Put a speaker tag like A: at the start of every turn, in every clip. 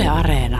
A: Yle Areena.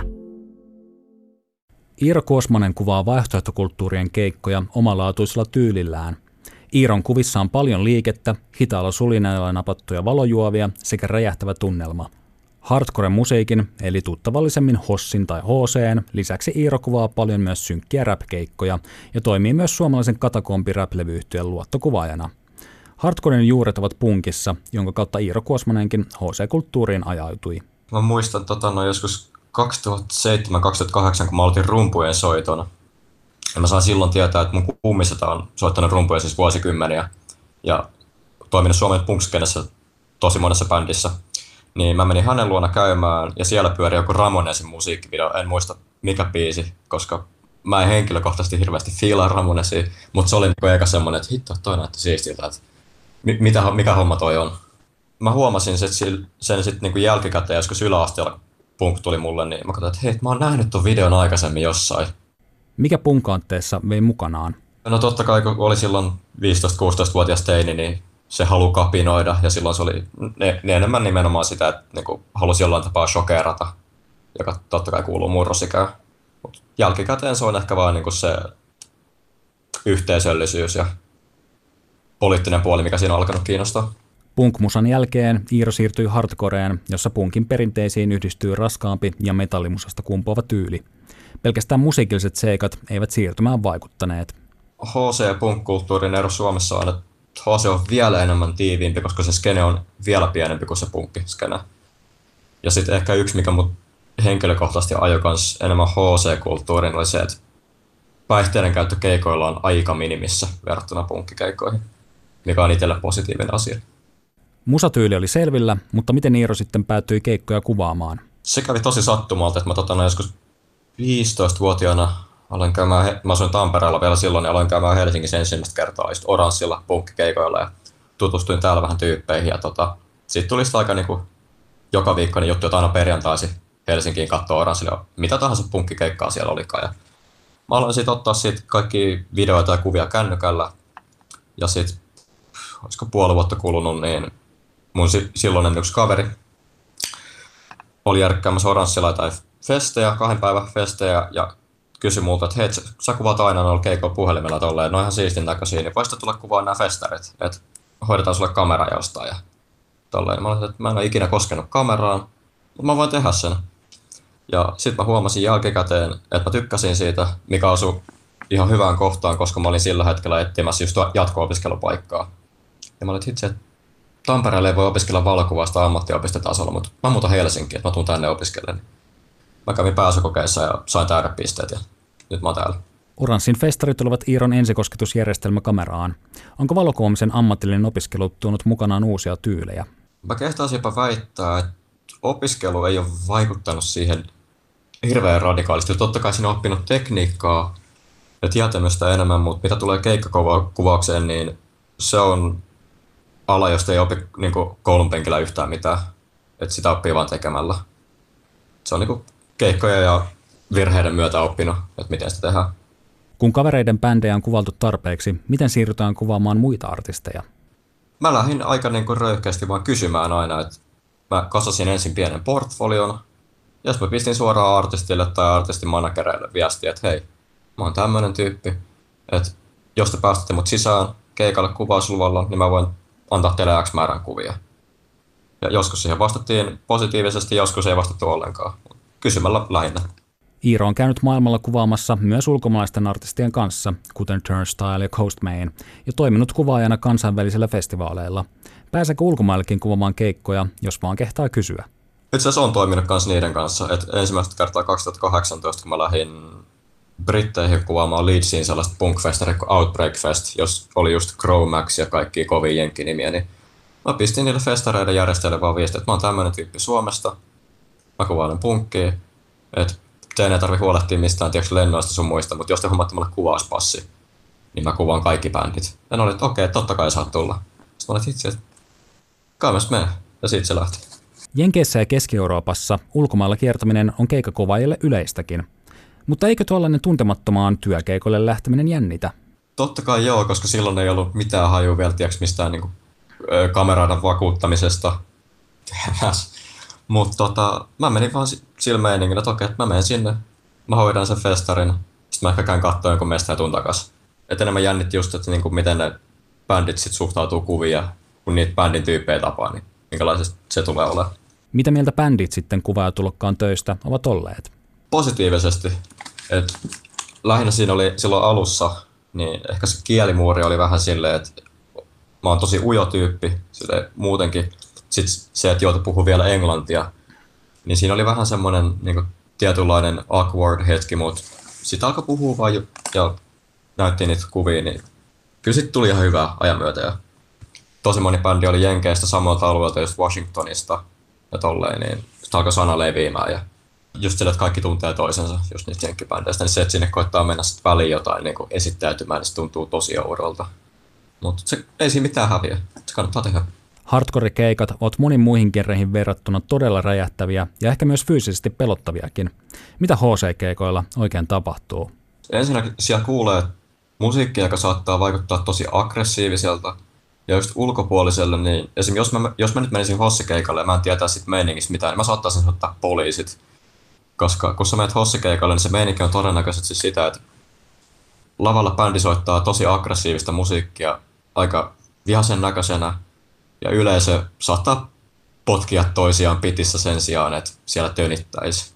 B: Iiro Kuosmanen kuvaa vaihtoehtokulttuurien keikkoja omalaatuisella tyylillään. Iiron kuvissa on paljon liikettä, hitaalla sulineella napattuja valojuovia sekä räjähtävä tunnelma. Hardcore musiikin, eli tuttavallisemmin Hossin tai HC:n, lisäksi Iiro kuvaa paljon myös synkkiä rap-keikkoja ja toimii myös suomalaisen Katakombi-rap-levyyhtyön luottokuvaajana. Hardcoren juuret ovat punkissa, jonka kautta Iiro Kuosmanenkin HC-kulttuuriin ajautui.
C: Mä muistan joskus 2007-2008, kun mä aloitin rumpujen soiton. Ja mä sain silloin tietää, että mun kummiseta on soittanut rumpuja siis vuosikymmeniä ja toiminut Suomen punkskenessä tosi monessa bändissä. Niin mä menin hänen luona käymään ja siellä pyöri joku Ramonesin musiikkivideo. En muista mikä biisi, koska mä en henkilökohtaisesti hirveästi fiilaa Ramonesia, mutta se oli niinku eka semmonen, että hitto, toi näytti siistiltä, että mikä homma toi on. Mä huomasin sen sitten niinku jälkikäteen, joskus yläasteella punk tuli mulle, niin mä katsoin, että hei, mä oon nähnyt ton videon aikaisemmin jossain.
B: Mikä punkantteessa vei mukanaan?
C: No totta kai, kun oli silloin 15-16-vuotias teini, niin se halu kapinoida, ja silloin se oli enemmän nimenomaan sitä, että niinku halusi jollain tapaa shokeerata, joka totta kai kuuluu murrosikään. Mut jälkikäteen se on ehkä vaan niinku se yhteisöllisyys ja poliittinen puoli, mikä siinä on alkanut kiinnostaa.
B: Punk-musan jälkeen Iiro siirtyi hardcoreen, jossa punkin perinteisiin yhdistyy raskaampi ja metallimusasta kumpuava tyyli. Pelkästään musiikilliset seikat eivät siirtymään vaikuttaneet.
C: HC- ja punk-kulttuurin ero Suomessa on, että HC on vielä enemmän tiiviimpi, koska se skene on vielä pienempi kuin se punkkiskene. Ja sitten ehkä yksi, mikä mut henkilökohtaisesti ajoi kans enemmän HC-kulttuuriin, oli se, että päihteiden käyttö keikoilla on aika minimissä verrattuna punkkikeikkoihin, mikä on itselle positiivinen asia.
B: Musatyyli oli selvillä, mutta miten Iiro sitten päätyi keikkoja kuvaamaan?
C: Se kävi tosi sattumalta, että mä joskus 15-vuotiaana mä asuin Tampereella vielä silloin ja aloin käymään Helsingissä ensimmäistä kertaa just Oranssilla punkkikeikoilla ja tutustuin täällä vähän tyyppeihin. Ja siitä tuli sitä aika niinku joka viikkoinen juttu, että aina perjantaisin Helsinkiin katsoa Oranssilla mitä tahansa punkkikeikkaa siellä olikaan. Ja mä aloin sitten ottaa siitä kaikki videoita ja kuvia kännykällä ja sitten olisiko puoli vuotta kulunut, niin mun silloinen yksi kaveri oli järkkäämässä Oranssilla tai festejä, 2 päivän festejä ja kysyi multa, että hei, sä kuvaat aina noilla keikoilla puhelimella tolleen, ne on ihan siistin näköisiä, niin voisit tulla kuvaa nämä festarit, että hoidetaan sulle kamera jostain ja tolleen. Mä olin, että mä en ole ikinä koskenut kameraan, mutta mä voin tehdä sen. Ja sit mä huomasin jälkikäteen, että mä tykkäsin siitä, mikä osui ihan hyvään kohtaan, koska mä olin sillä hetkellä etsimässä just jatko-opiskelupaikkaa. Ja mä olin, että hitsi, että Tampereelle ei voi opiskella valokuvasta ammattiopistotasolla, mutta mä muutan Helsinkiin, että mä tuun tänne opiskelemaan. Mä kävin pääsykokeissa ja sain täydepisteet ja nyt mä oon täällä.
B: Oranssin festarit olivat Iiron ensikosketusjärjestelmä kameraan. Onko valokuvaamisen ammatillinen opiskelu tuonut mukanaan uusia tyylejä?
C: Mä kehtaisinpa väittää, että opiskelu ei ole vaikuttanut siihen hirveän radikaalisti. Totta kai siinä on oppinut tekniikkaa ja tietämystä enemmän, mutta mitä tulee keikkakuvaukseen, niin se on ala, josta ei opi niin koulun penkillä yhtään mitään. Että sitä oppii vaan tekemällä. Se on niin keikkoja ja virheiden myötä oppinut, että miten sitä tehdään.
B: Kun kavereiden bändejä on kuvaltu tarpeeksi, miten siirrytään kuvaamaan muita artisteja?
C: Mä lähdin aika röyhkeästi vaan kysymään aina, että mä kasasin ensin pienen portfolion, ja mä pistin suoraan artistille tai artistin managereille viestiä, että hei, mä oon tämmönen tyyppi, että jos te päästätte mut sisään keikalle kuvausluvalla, niin mä voin antaa teille X määrän kuvia. Ja joskus siihen vastattiin positiivisesti, joskus ei vastattu ollenkaan. Kysymällä lähinnä.
B: Iiro on käynyt maailmalla kuvaamassa myös ulkomaalaisten artistien kanssa, kuten Turnstile ja Coastmain, ja toiminut kuvaajana kansainvälisillä festivaaleilla. Pääseekö ulkomaillekin kuvaamaan keikkoja, jos vaan kehtaa kysyä?
C: Itse asiassa on toiminut myös niiden kanssa. Et ensimmäistä kertaa 2018, kun mä lähdin Britteihin kuvaamaan Leedsiin sellaista punk-festaria kuin Outbreak Fest, jos oli just Chromax ja kaikki kovia jenkkinimiä, niin mä pistin niille festareiden järjestäjille vaan viestiä, että mä oon tämmönen tyyppi Suomesta, mä kuvailen punkkia, että teidän ei tarvitse huolehtia mistään lennoista sun muista, mutta jos te hommatte mulle kuvauspassi, niin mä kuvaan kaikki bändit. Ja ne oli, että okei, totta kai saat tulla. Sitten mä olin itse, että kai mä mene. Ja siitä se lähti.
B: Jenkeissä ja Keski-Euroopassa ulkomailla kiertäminen on keikkakuvaajille yleistäkin. Mutta eikö tuollainen tuntemattomaan työkeikolle lähteminen jännitä?
C: Totta kai joo, koska silloin ei ollut mitään hajua vielä mistään kameroiden vakuuttamisesta. Mutta mä menin vaan sillä meiningillä, että okei, että mä menen sinne, mä hoidan sen festarin, sitten mä ehkä käyn katsoa jonkun mesta ja tuun takas. Et enemmän jännitti just, että niinku, miten ne bändit sit suhtautuu kuvia, kun niitä bändin tyyppejä tapaa, niin minkälaisesti se tulee olemaan.
B: Mitä mieltä bändit sitten kuvaajatulokkaan töistä ovat olleet?
C: Positiivisesti. Et lähinnä siinä oli silloin alussa, niin ehkä se kielimuuri oli vähän silleen, että mä oon tosi ujo tyyppi silleen muutenkin. Sitten se, että joutui puhua vielä englantia, niin siinä oli vähän semmoinen niin tietynlainen awkward hetki, mutta sitten alkoi puhua vaan ja näytti niitä kuvia, niin kyllä sitten tuli ihan hyvää ajan myötä. Ja tosi moni bändi oli Jenkeistä samalta alueelta, just Washingtonista ja tolleen, niin sitten alkoi sana leviämään. Ja just sille, että kaikki tuntee toisensa just niistä jenkkibändeistä, niin se, että sinne koittaa mennä sitten väliin jotain niin esittäytymään, niin se tuntuu tosi oudolta. Mutta ei siinä mitään häviä, se kannattaa tehdä.
B: Hardcore-keikat ovat moniin muihin genreihin verrattuna todella räjähtäviä ja ehkä myös fyysisesti pelottaviakin. Mitä HC-keikoilla oikein tapahtuu?
C: Ensinnäkin siellä kuulee musiikkia, joka saattaa vaikuttaa tosi aggressiiviselta. Ja just ulkopuoliselle, niin esimerkiksi jos mä nyt menisin HC-keikalle ja mä en tietää sit meiningistä mitään, niin mä saattaisin soittaa poliisit. Koska kun sä menet HC-keikalle, niin se meininki on todennäköisesti sitä, että lavalla bändi soittaa tosi aggressiivista musiikkia aika vihaisen näköisenä. Ja yleisö saattaa potkia toisiaan pitissä sen sijaan, että siellä tönittäisi.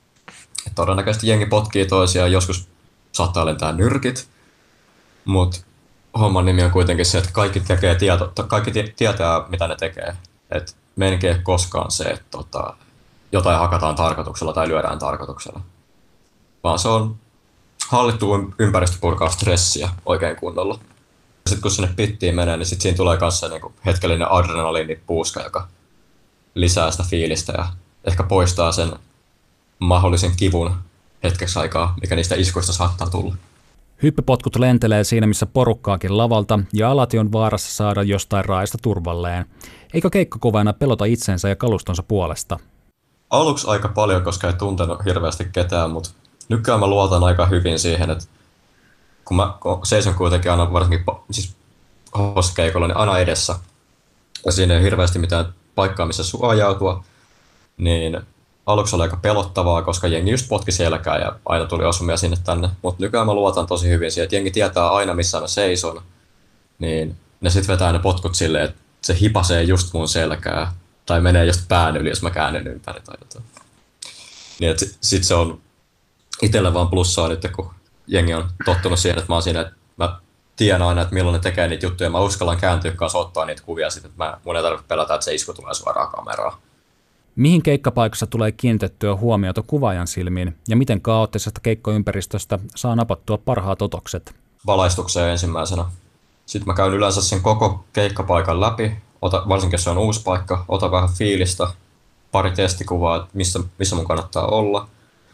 C: Et todennäköisesti jengi potkii toisiaan, joskus saattaa lentää nyrkit, mutta homman nimi on kuitenkin se, että kaikki tietää, mitä ne tekee. Et meininki ei koskaan se, että jotain hakataan tarkoituksella tai lyödään tarkoituksella. Vaan se on hallittu ympäristö purkaa stressiä oikein kunnolla. Sitten kun sinne pittiin menee, niin siinä tulee myös niinku hetkellinen adrenaliinipuuska, joka lisää sitä fiilistä ja ehkä poistaa sen mahdollisen kivun hetkeksi aikaa, mikä niistä iskuista saattaa tulla.
B: Hyppypotkut lentelee siinä, missä porukkaakin lavalta, ja alati on vaarassa saada jostain raista turvalleen. Eikö keikkakuvaajana pelota itsensä ja kalustonsa puolesta?
C: Aluksi aika paljon, koska ei tuntenut hirveästi ketään, mutta nykyään mä luotan aika hyvin siihen, että kun mä seison kuitenkin aina varsinkin siis HC-keikolla, niin aina edessä, ja siinä ei ole hirveästi mitään paikkaa, missä suojautua, niin aluksi oli aika pelottavaa, koska jengi just potki selkää ja aina tuli osumia sinne tänne. Mutta nykyään mä luotan tosi hyvin siihen, että jengi tietää aina, missä mä seison, niin ne sitten vetää ne potkut silleen, että se hipasee just mun selkää, tai menee just pään yli, jos mä käännyn ympäri tai jotain. Niin että sit se on itselle vaan plussaa nyt, kun jengi on tottunut siihen, että mä oon siinä, että mä tiedän aina, että milloin ne tekee niitä juttuja, mä uskallan kääntyä kanssa ottaa niitä kuvia sitten, että mun ei tarvitse pelätä, että se isku tulee suoraan kameraan.
B: Mihin keikkapaikassa tulee kiinnitettyä huomiota kuvaajan silmiin ja miten kaoottisesta keikkoympäristöstä saa napattua parhaat otokset?
C: Valaistukseen ensimmäisenä. Sitten mä käyn yleensä sen koko keikkapaikan läpi, varsinkin jos se on uusi paikka, ota vähän fiilistä, pari testikuvaa, että missä mun kannattaa olla.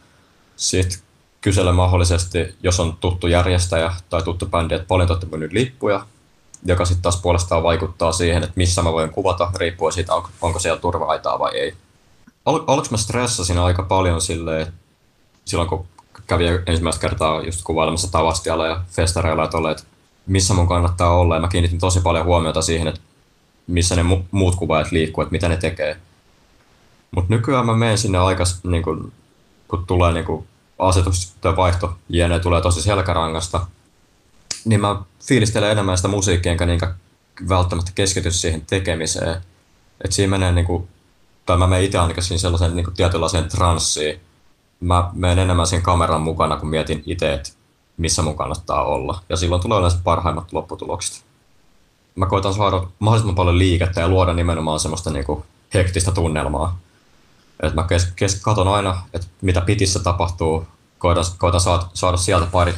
C: Sitten kysele mahdollisesti, jos on tuttu järjestäjä tai tuttu bändi, että paljon te olette myynyt lippuja, joka sitten taas puolestaan vaikuttaa siihen, että missä mä voin kuvata, riippuen siitä, onko siellä turva-aitaa vai ei. Aluksi mä stressasin aika paljon silleen, silloin kun kävin ensimmäistä kertaa just kuvailemassa Tavastialla ja festareilla, että missä mun kannattaa olla, ja mä kiinnitin tosi paljon huomiota siihen, että missä ne muut kuvaajat liikkuu, että mitä ne tekee. Mutta nykyään mä menen sinne aika, niin kun tulee niin asetus tai vaihto, jne. Tulee tosi selkärangasta, niin mä fiilistelen enemmän sitä musiikkia, enkä niinkään välttämättä keskity siihen tekemiseen. Et siinä menee tai mä menen itse ainakin siinä sellaisen tietynlaiseen transsiin. Mä menen enemmän siinä kameran mukana, kun mietin itse, että missä mun kannattaa olla. Ja silloin tulee yleensä parhaimmat lopputulokset. Mä koitan saada mahdollisimman paljon liikettä ja luoda nimenomaan semmoista hektistä tunnelmaa. Et mä katon aina, että mitä pitissä tapahtuu. Koitan saada sieltä pari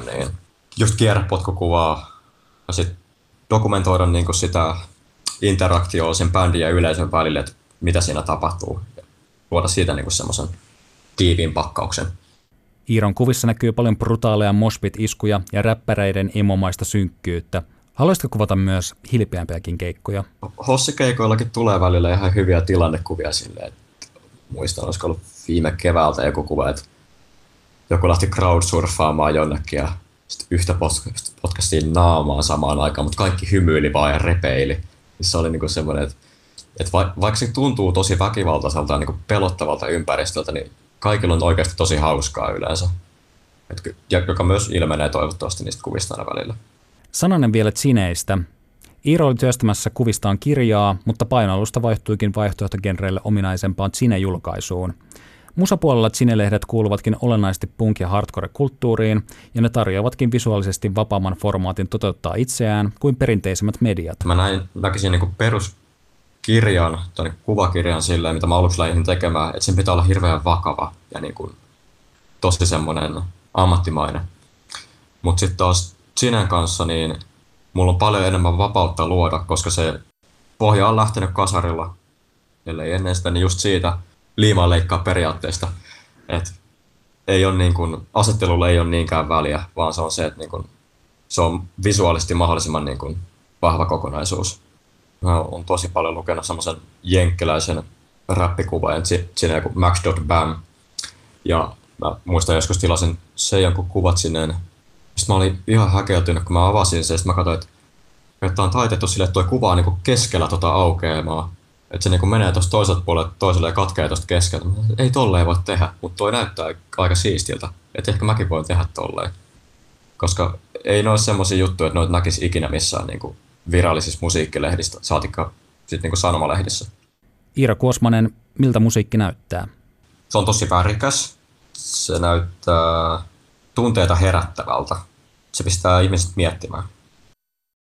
C: just kierrepotkukuvaa ja sitten dokumentoida sitä interaktioa sen bändin ja yleisön välille, että mitä siinä tapahtuu. Ja luoda siitä semmoisen tiiviin pakkauksen.
B: Iiron kuvissa näkyy paljon brutaaleja moshpit-iskuja ja räppäreiden emomaista synkkyyttä. Haluaisitko kuvata myös hilpeämpiäkin keikkoja?
C: HC-keikoillakin tulee välillä ihan hyviä tilannekuvia silleen. Muistan, olisiko ollut viime keväältä joku kuva, että joku lähti crowdsurfaamaan jonnekin ja sitten yhtä potkastiin naamaan samaan aikaan, mutta kaikki hymyili vaan ja repeili. Se oli semmoinen, että Vaikka se tuntuu tosi väkivaltaiselta ja niin kuin pelottavalta ympäristöltä, niin kaikilla on oikeasti tosi hauskaa yleensä. Joka myös ilmenee toivottavasti niistä kuvista aina välillä.
B: Sananen vielä Zineistä. Iiro oli työstämässä kuvistaan kirjaa, mutta painoalusta vaihtuikin vaihtoehtogenreille ominaisempaan Zine-julkaisuun. Musapuolella Zine-lehdet kuuluvatkin olennaisesti punk- ja hardcore-kulttuuriin, ja ne tarjoavatkin visuaalisesti vapaamman formaatin toteuttaa itseään kuin perinteisemmät mediat.
C: Mä näkisin niin peruskirjan tai kuvakirjan silleen, mitä mä aluksi lähdin tekemään, että sen pitää olla hirveän vakava ja niin kuin tosi semmoinen ammattimainen. Mutta sitten taas Zinen kanssa, niin mulla on paljon enemmän vapautta luoda, koska se pohja on lähtenyt kasarilla, ellei ennen sitä, niin just siitä liimaa leikkaa periaatteesta. Et ei ole niin kuin, asettelulla ei ole niinkään väliä, vaan se on se, että niin kuin, se on visuaalisesti mahdollisimman niin kuin, vahva kokonaisuus. Mä oon tosi paljon lukenut semmoisen jenkkiläisen räppikuvaajan siinä joku Max.Bam. Ja mä muistan joskus tilasin sen jonkun kuvat sinne. Sitten mä olin ihan häkeltynyt, kun mä avasin sen. Sitten mä katsoin, että on taitettu sille, että toi kuva on niin keskellä aukeamaa. Että se niin menee tuosta toiselta puolelle toiselle ja katkeaa tuosta keskeltä. Ei tolleen voi tehdä, mutta toi näyttää aika siistiltä. Että ehkä mäkin voin tehdä tolleen. Koska ei ne ole semmoisia juttuja, että noita näkisi ikinä missään niin virallisissa musiikkilehdistä, saatikka sitten niin sanomalehdissä.
B: Iiro Kuosmanen, miltä musiikki näyttää?
C: Se on tosi värikäs. Se näyttää tunteita herättävältä. Se pistää ihmiset miettimään.